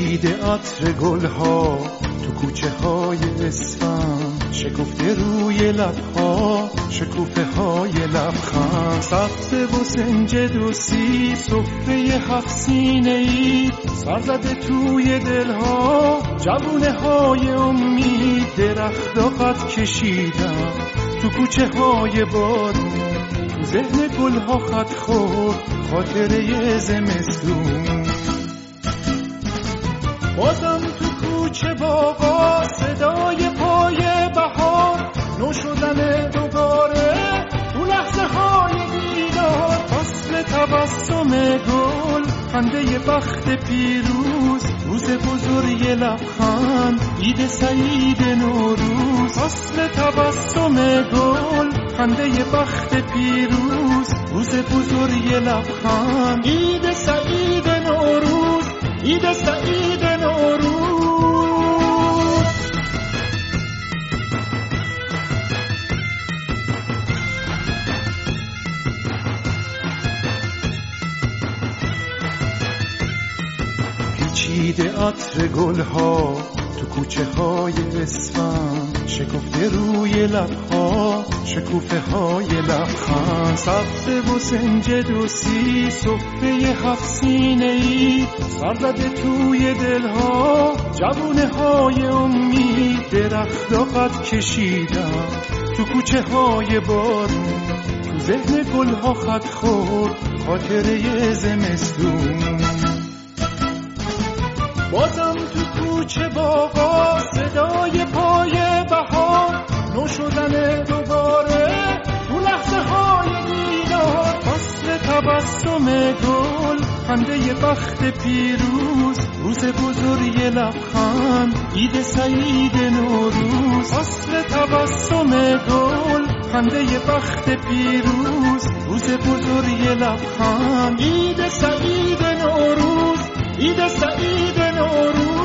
پیچیده عطر گلها تو کوچه های اسفند، شکفته روی لبها شکوفه های لبخند، سبزه و سنجد و سی سفره 7 سینه ای، سرزده توی دلها جوونه های امید، درخت قد کشیدم تو کوچه های بارون، تو ذهن گلها خط خورد خاطره زمستون. بازم تو کوچه باغا صدای پای بهار، نو شدن دوباره تو لحظه های دیدار، فصل تبسم گل خنده بخت پیروز، روز بزرگ لبخند عید سعید نوروز، فصل تبسم گل خنده بخت پیروز، روز بزرگ لبخند عید سعید نوروز، عید سعید نوروز. پیچیده عطر گلها تو کوچه های اسفند، شکفته روی لبها شکوفه های لبخند، سبزه و سنجد و سی سفره 7 سینه ای، سرزده توی دلها جوونه های امید، درخت قد کشیدم تو کوچه های بارون، تو ذهن گلها خط خورد خاطره زمستون. بازم تو کوچه باغا صدای پای بهار، نو شدن دوباره تو لحظه های دیدار، فصل تبسم گل خنده بخت پیروز، روز بزرگ لبخند عید سعید نوروز، فصل تبسم گل خنده بخت پیروز، روز بزرگ لبخند عید سعید نوروز، عید سعید نوروز.